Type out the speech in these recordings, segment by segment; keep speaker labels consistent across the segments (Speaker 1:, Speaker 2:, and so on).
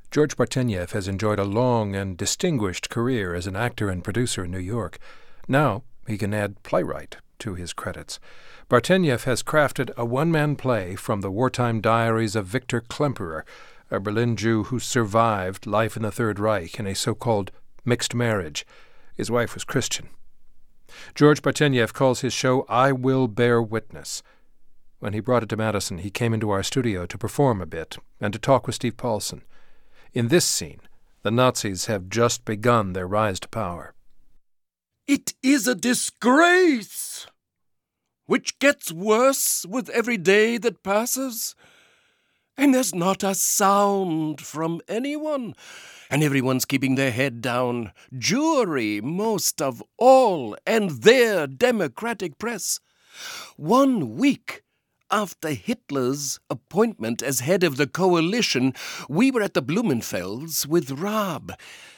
Speaker 1: George Barteniev has enjoyed a long and distinguished career as an actor and producer in New York. Now he can add playwright to his credits. Barteniev has crafted a one-man play from the wartime diaries of Victor Klemperer, a Berlin Jew who survived life in the Third Reich in a so-called mixed marriage. His wife was Christian. George Barteniev calls his show I Will Bear Witness. When he brought it to Madison, he came into our studio to perform a bit and to talk with Steve Paulson. In this scene, the Nazis have just begun their rise to power.
Speaker 2: It is a disgrace, which gets worse with every day that passes. And there's not a sound from anyone, and everyone's keeping their head down, Jewry most of all, and their democratic press. 1 week after Hitler's appointment as head of the coalition, we were at the Blumenfelds with Raab,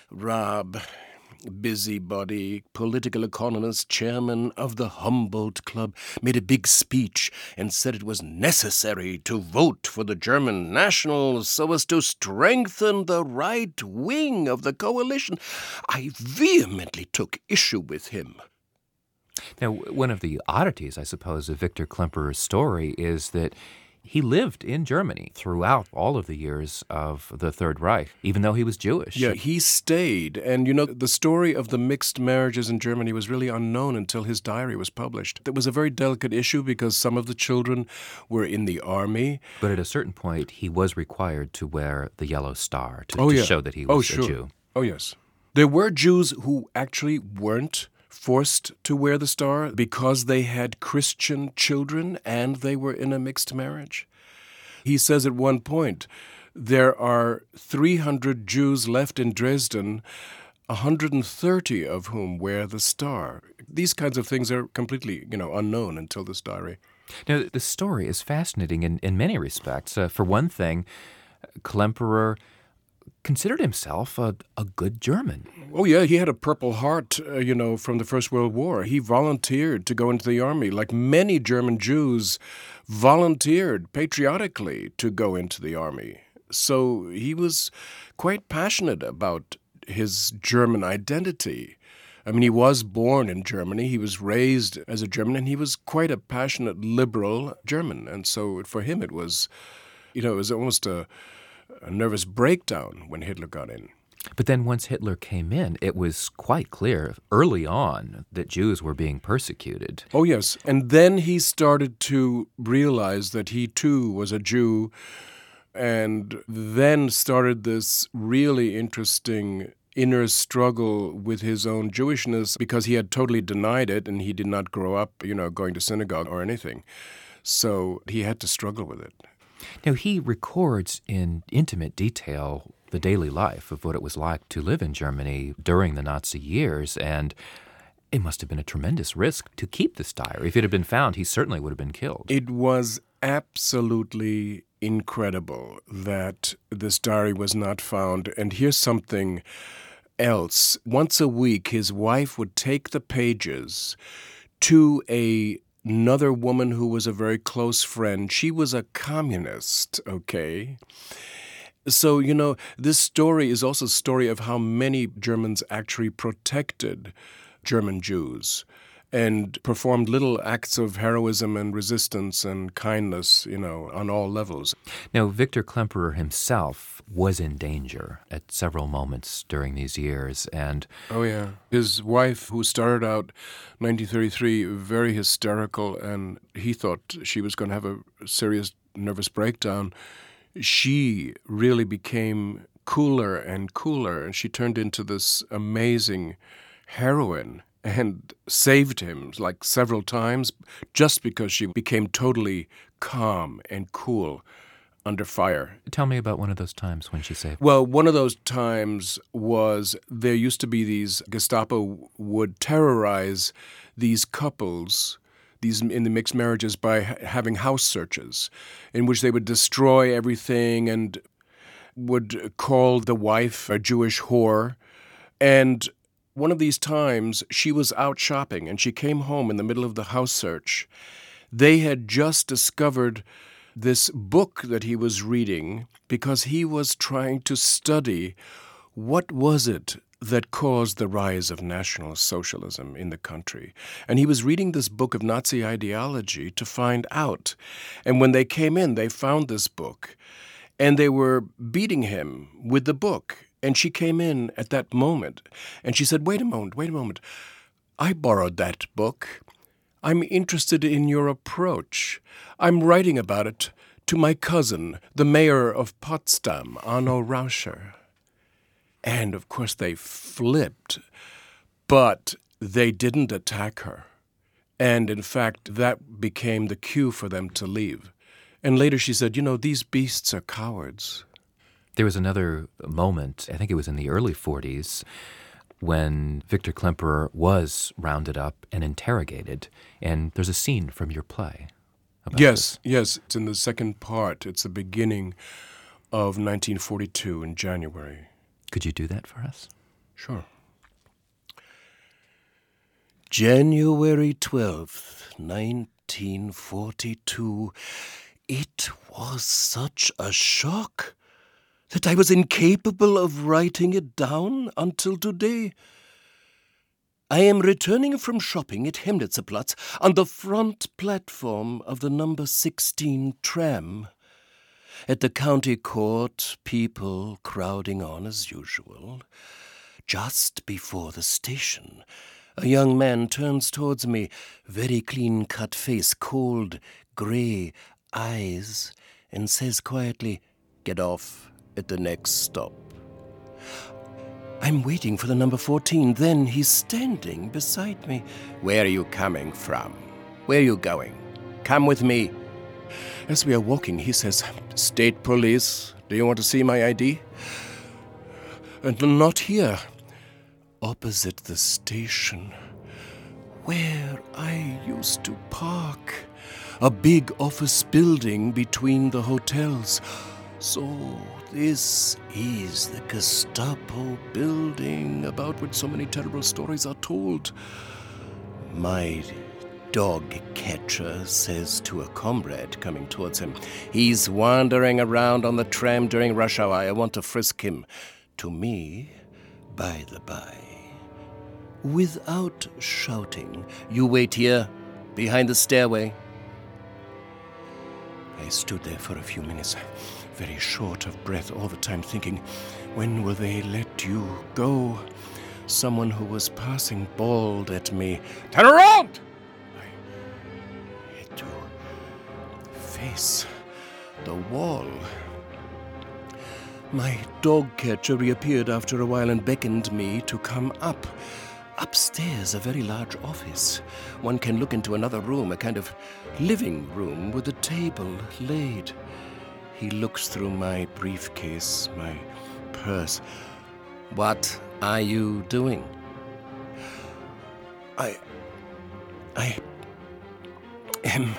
Speaker 2: busybody, political economist, chairman of the Humboldt Club, made a big speech and said it was necessary to vote for the German nationals so as to strengthen the right wing of the coalition. I vehemently took issue with him.
Speaker 3: Now, one of the oddities, I suppose, of Victor Klemperer's story is that he lived in Germany throughout all of the years of the Third Reich, even though he was Jewish.
Speaker 2: Yeah, he stayed. And, the story of the mixed marriages in Germany was really unknown until his diary was published. It was a very delicate issue because some of the children were in the army.
Speaker 3: But at a certain point, he was required to wear the yellow star to show that he was a Jew.
Speaker 2: Oh, yes. There were Jews who actually weren't forced to wear the star because they had Christian children and they were in a mixed marriage. He says at one point, there are 300 Jews left in Dresden, 130 of whom wear the star. These kinds of things are completely, unknown until this diary.
Speaker 3: Now, the story is fascinating in many respects. For one thing, Klemperer considered himself a good German.
Speaker 2: Oh, yeah, he had a Purple Heart, from the First World War. He volunteered to go into the army, like many German Jews volunteered patriotically to go into the army. So he was quite passionate about his German identity. I mean, he was born in Germany, he was raised as a German, and he was quite a passionate liberal German. And so for him it was, it was almost a nervous breakdown when Hitler got in.
Speaker 3: But then once Hitler came in, it was quite clear early on that Jews were being persecuted.
Speaker 2: Oh, yes. And then he started to realize that he, too, was a Jew, and then started this really interesting inner struggle with his own Jewishness because he had totally denied it and he did not grow up, going to synagogue or anything. So he had to struggle with it.
Speaker 3: Now, he records in intimate detail the daily life of what it was like to live in Germany during the Nazi years, and it must have been a tremendous risk to keep this diary. If it had been found, he certainly would have been killed.
Speaker 2: It was absolutely incredible that this diary was not found. And here's something else. Once a week, his wife would take the pages to another woman who was a very close friend. She was a communist, okay? So, this story is also a story of how many Germans actually protected German Jews and performed little acts of heroism and resistance and kindness, on all levels.
Speaker 3: Now, Victor Klemperer himself was in danger at several moments during these years, and...
Speaker 2: Oh, yeah. His wife, who started out 1933 very hysterical, and he thought she was going to have a serious nervous breakdown, she really became cooler and cooler, and she turned into this amazing heroine and saved him like several times just because she became totally calm and cool under fire.
Speaker 3: Tell me about one of those times when she saved.
Speaker 2: Well, one of those times was there used to be these Gestapo would terrorize these couples in the mixed marriages by having house searches in which they would destroy everything and would call the wife a Jewish whore. And one of these times, she was out shopping and she came home in the middle of the house search. They had just discovered this book that he was reading because he was trying to study what was it that caused the rise of National Socialism in the country. And he was reading this book of Nazi ideology to find out. And when they came in, they found this book, and they were beating him with the book. And she came in at that moment, and she said, wait a moment. I borrowed that book. I'm interested in your approach. I'm writing about it to my cousin, the mayor of Potsdam, Arno Rauscher. And, of course, they flipped, but they didn't attack her. And, in fact, that became the cue for them to leave. And later she said, these beasts are cowards.
Speaker 3: There was another moment, I think it was in the early 40s, when Victor Klemperer was rounded up and interrogated. And there's a scene from your play about this.
Speaker 2: Yes, it's in the second part. It's the beginning of 1942 in January.
Speaker 3: Could you do that for us?
Speaker 2: Sure.
Speaker 4: January 12th, 1942. It was such a shock that I was incapable of writing it down until today. I am returning from shopping at Hemnitzerplatz on the front platform of the number 16 tram. At the county court, people crowding on as usual. Just before the station, a young man turns towards me, very clean-cut face, cold, grey eyes, and says quietly, "Get off at the next stop." I'm waiting for the number 14. Then he's standing beside me. "Where are you coming from? Where are you going? Come with me." As we are walking, he says, "State police, do you want to see my ID?" "And not here." Opposite the station, where I used to park. A big office building between the hotels. So this is the Gestapo building about which so many terrible stories are told. My dog catcher says to a comrade coming towards him, "He's wandering around on the tram during rush hour. I want to frisk him." To me, by the by, without shouting, "You wait here, behind the stairway." I stood there for a few minutes, very short of breath all the time, thinking, when will they let you go? Someone who was passing bawled at me, "Turn around!" I had to face the wall. My dog catcher reappeared after a while and beckoned me to come up. Upstairs, a very large office. One can look into another room, a kind of living room with a table laid. He looks through my briefcase, my purse. "What are you doing?" I am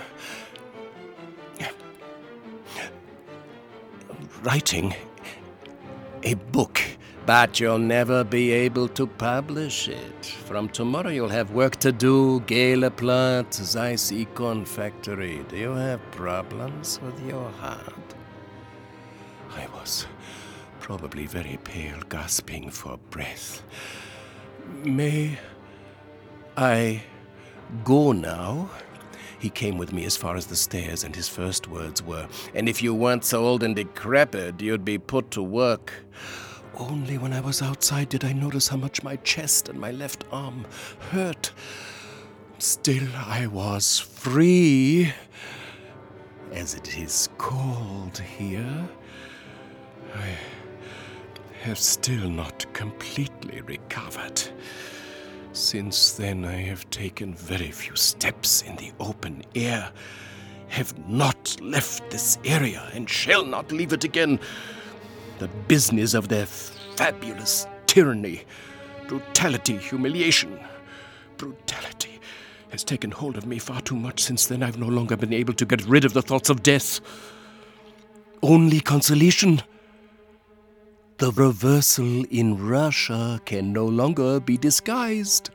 Speaker 4: writing a book. But you'll never be able to publish it. From tomorrow you'll have work to do. Gehleplatz, Zeiss-Ikon factory. Do you have problems with your heart? I was probably very pale, gasping for breath. "May I go now?" He came with me as far as the stairs, and his first words were, "And if you weren't so old and decrepit, you'd be put to work." Only when I was outside did I notice how much my chest and my left arm hurt. Still, I was free, as it is called here. I have still not completely recovered. Since then, I have taken very few steps in the open air, have not left this area, and shall not leave it again. The business of their fabulous tyranny, brutality, humiliation. Brutality has taken hold of me far too much. Since then, I've no longer been able to get rid of the thoughts of death. Only consolation. The reversal in Russia can no longer be disguised.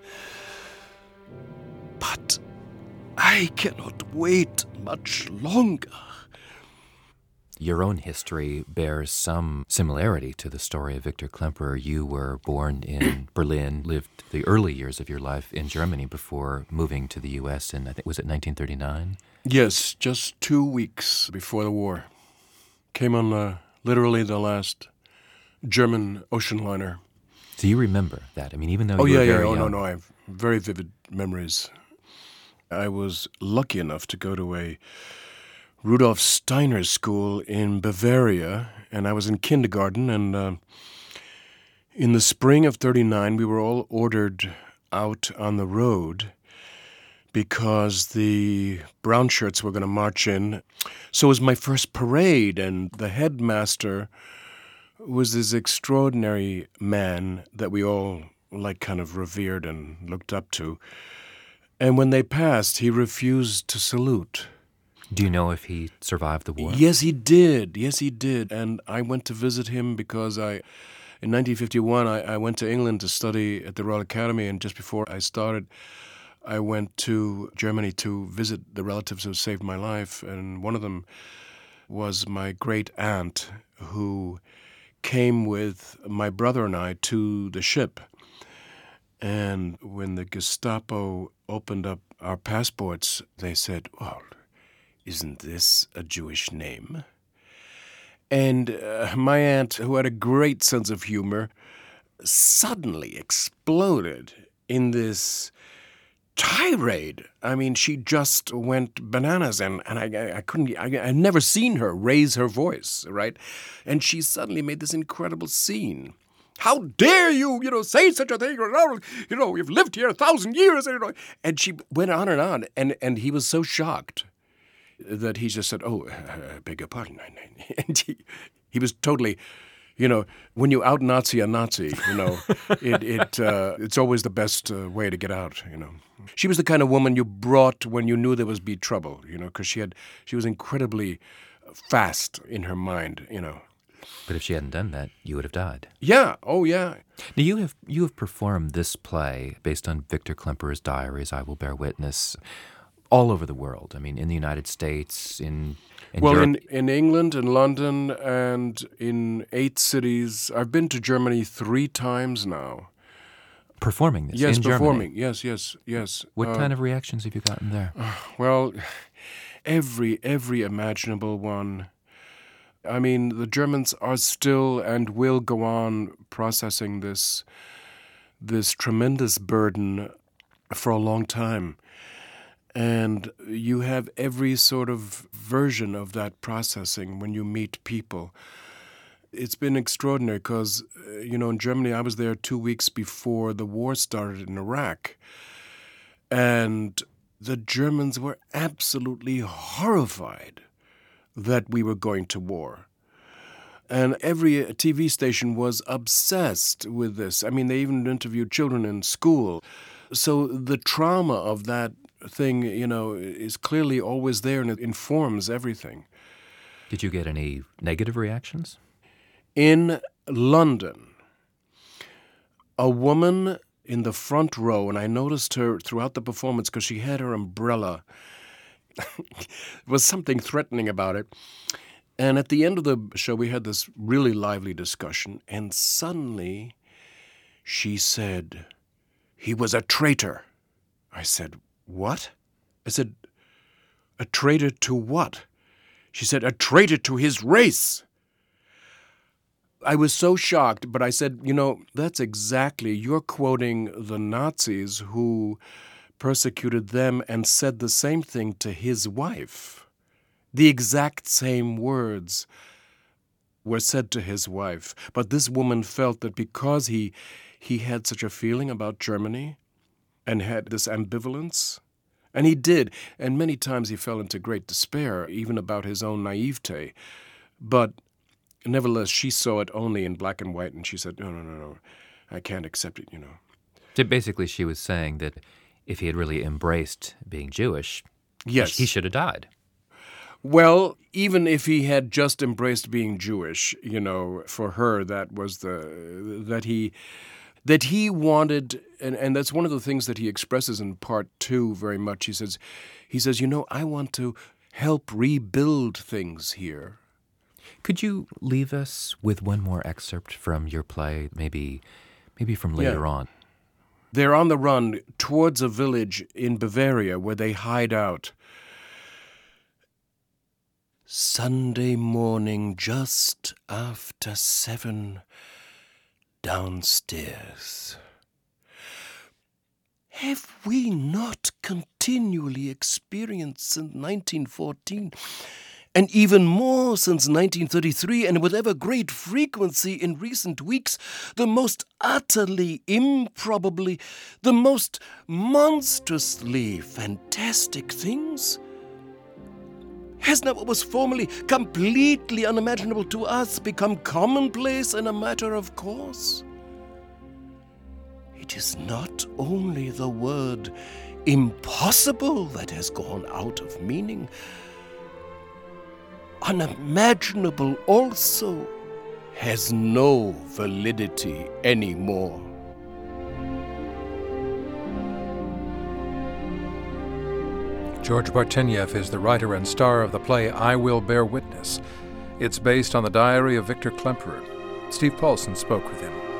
Speaker 4: But I cannot wait much longer.
Speaker 3: Your own history bears some similarity to the story of Victor Klemperer. You were born in Berlin, lived the early years of your life in Germany before moving to the U.S. in, I think, was it 1939?
Speaker 2: Yes, just 2 weeks before the war. Came on literally the last German ocean liner.
Speaker 3: Do you remember that? I mean, even though
Speaker 2: Oh,
Speaker 3: you were
Speaker 2: yeah.
Speaker 3: very
Speaker 2: Oh,
Speaker 3: young.
Speaker 2: no. I have very vivid memories. I was lucky enough to go to a Rudolf Steiner school in Bavaria, and I was in kindergarten, and in the spring of 1939, we were all ordered out on the road because the brown shirts were going to march in. So it was my first parade, and the headmaster was this extraordinary man that we all kind of revered and looked up to. And when they passed, he refused to salute.
Speaker 3: Do you know if he survived the war?
Speaker 2: Yes, he did. Yes, he did. And I went to visit him because in 1951, I went to England to study at the Royal Academy, and just before I started, I went to Germany to visit the relatives who saved my life, and one of them was my great aunt who came with my brother and I to the ship. And when the Gestapo opened up our passports, they said, "Well, isn't this a Jewish name?" And my aunt, who had a great sense of humor, suddenly exploded in this tirade. I mean, she just went bananas, and I couldn't. I'd never seen her raise her voice, right? And she suddenly made this incredible scene. "How dare you, say such a thing? We've lived here 1,000 years." And she went on, and he was so shocked that he just said, "Oh, beg your pardon." And he was totally, when you out-Nazi a Nazi, it's always the best way to get out, She was the kind of woman you brought when you knew there was be trouble, because she was incredibly fast in her mind,
Speaker 3: But if she hadn't done that, you would have died.
Speaker 2: Yeah, oh yeah.
Speaker 3: Now, you have performed this play based on Victor Klemperer's diaries, I Will Bear Witness, all over the world. I mean, in the United States, in Europe.
Speaker 2: In England, in London, and in 8 cities. I've been to Germany 3 times now.
Speaker 3: Performing this
Speaker 2: Yes,
Speaker 3: in
Speaker 2: performing.
Speaker 3: Germany.
Speaker 2: Yes.
Speaker 3: What kind of reactions have you gotten there?
Speaker 2: Well, every imaginable one. I mean, the Germans are still and will go on processing this tremendous burden for a long time. And you have every sort of version of that processing when you meet people. It's been extraordinary because, in Germany, I was there 2 weeks before the war started in Iraq. And the Germans were absolutely horrified that we were going to war. And every TV station was obsessed with this. I mean, they even interviewed children in school. So the trauma of that thing, is clearly always there, and it informs everything.
Speaker 3: Did you get any negative reactions?
Speaker 2: In London, a woman in the front row, and I noticed her throughout the performance because she had her umbrella. There was something threatening about it. And at the end of the show, we had this really lively discussion, and suddenly she said, "He was a traitor." I said, "What?" I said, "A traitor to what?" She said, "A traitor to his race." I was so shocked, but I said, that's exactly, you're quoting the Nazis who persecuted them and said the same thing to his wife. The exact same words were said to his wife. But this woman felt that because he had such a feeling about Germany and had this ambivalence, and he did, and many times he fell into great despair, even about his own naivete. But nevertheless, she saw it only in black and white, and she said, no, I can't accept it,
Speaker 3: So basically, she was saying that if he had really embraced being Jewish,
Speaker 2: yes,
Speaker 3: he should have died.
Speaker 2: Well, even if he had just embraced being Jewish, for her, that was that he wanted, and that's one of the things that he expresses in part 2 very much. He says, I want to help rebuild things here.
Speaker 3: Could you leave us with one more excerpt from your play, maybe from later on?
Speaker 2: They're on the run towards a village in Bavaria where they hide out.
Speaker 4: Sunday morning, just after 7, downstairs. Have we not continually experienced since 1914, and even more since 1933, and with ever great frequency in recent weeks, the most utterly, improbably, the most monstrously fantastic things? Has not what was formerly completely unimaginable to us become commonplace and a matter of course? It is not only the word impossible that has gone out of meaning. Unimaginable also has no validity anymore.
Speaker 1: George Bartenieff is the writer and star of the play I Will Bear Witness. It's based on the diary of Victor Klemperer. Steve Paulson spoke with him.